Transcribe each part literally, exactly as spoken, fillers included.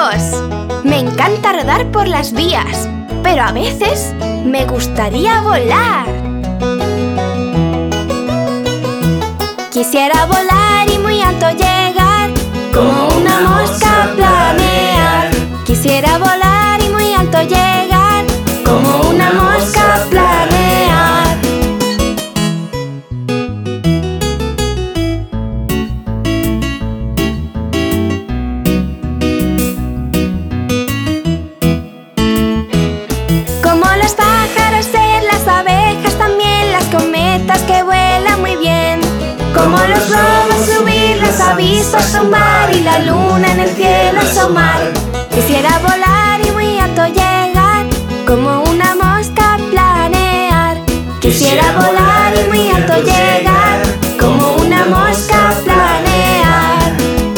amigos! Me encanta rodar por las vías, pero a veces me gustaría volar. Quisiera volar y muy alto llegar, como una mosca planear. Quisiera volar y muy alto llegar, como una mosca planear. Como los pájaros ser las abejas, también las cometas que vuelan muy bien. Como los lobos subir los abismos, zumbar y la luna en el cielo asomar. Quisiera volar y muy alto llegar, como una mosca planear. Quisiera volar y muy alto llegar, como una mosca planear.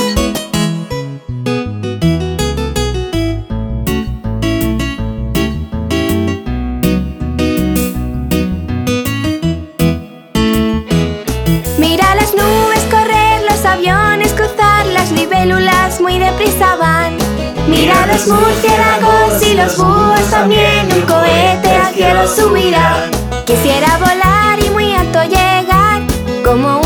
Mira las nubes correr, los aviones cruzar, las libélulas muy deprisa van. Mira los murciélagos y los búhos también, un cohete al cielo subirá. Quisiera volar y muy alto llegar, como